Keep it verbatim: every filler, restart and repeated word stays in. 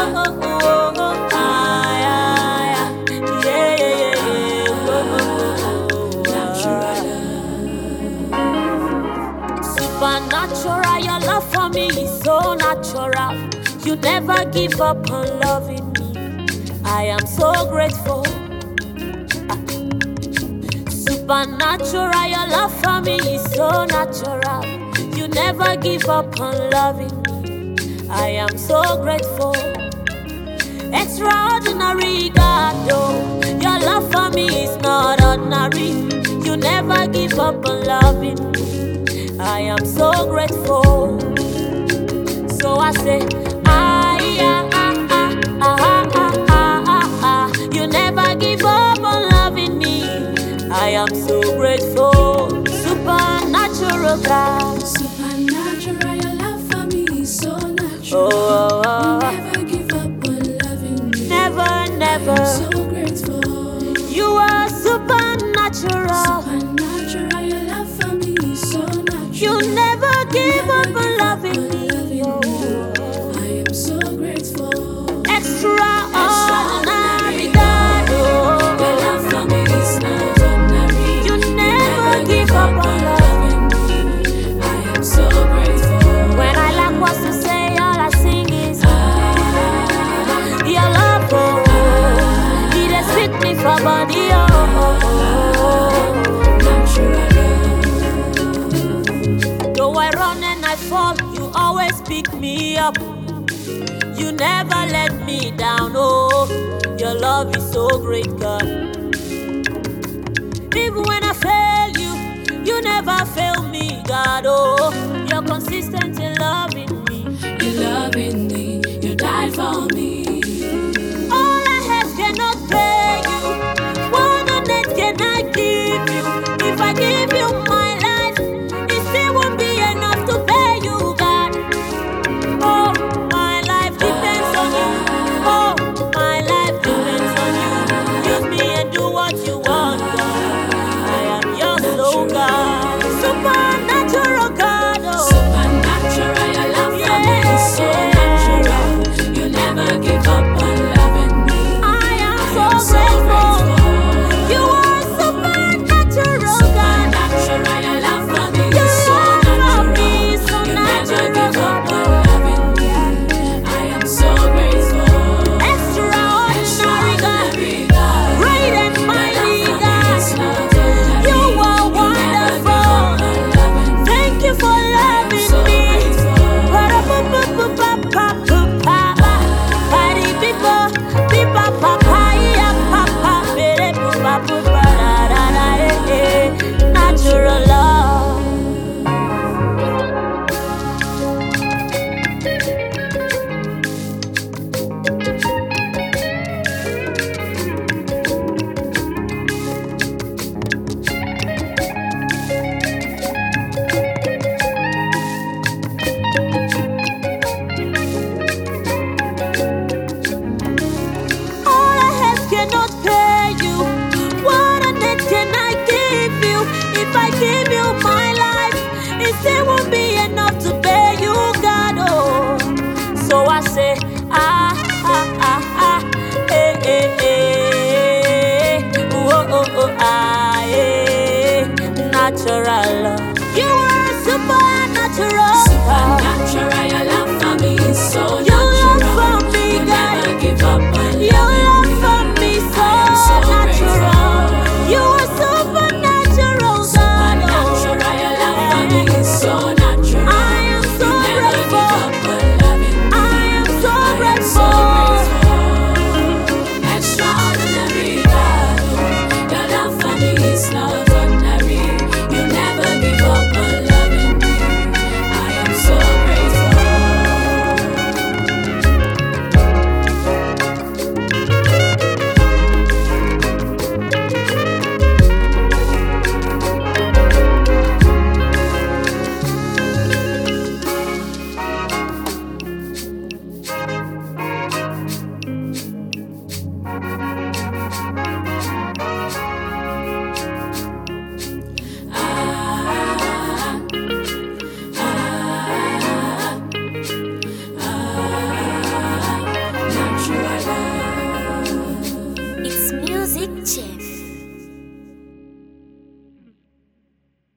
oh, oh, oh, oh, ah, yeah, yeah, yeah, yeah, yeah, oh, oh, oh, ah. Supernatural, your love for me is so natural. You never give up on loving me. I am so grateful. Supernatural, your love for me is so natural. You never give up on loving me. I am so grateful. Extraordinary God, oh, your love for me is not ordinary. You never give up on loving me. I am so grateful. So I say, ah, yeah, ah, ah, ah, ah, ah, ah, ah. You never give up on loving me. I am so grateful. Supernatural God. Supernatural, your love for me is so natural. Oh, oh, oh. You never give up on loving me. Never, never. I'm so grateful. You are supernatural. Supernatural, your love for me is so natural. You never give Never up give on up loving on me. loving Oh. me. I am so grateful. Extraordinary God. Oh. Your love for me is not ordinary. You You never give up on loving me. loving me. I am so grateful. When I lack what to say, all I sing is your love. Oh. It has fit me for body. Oh. Though I run and I fall, you always pick me up. You never let me down, oh. Your love is so great, God. Even when I fail you, you never fail me, God, oh.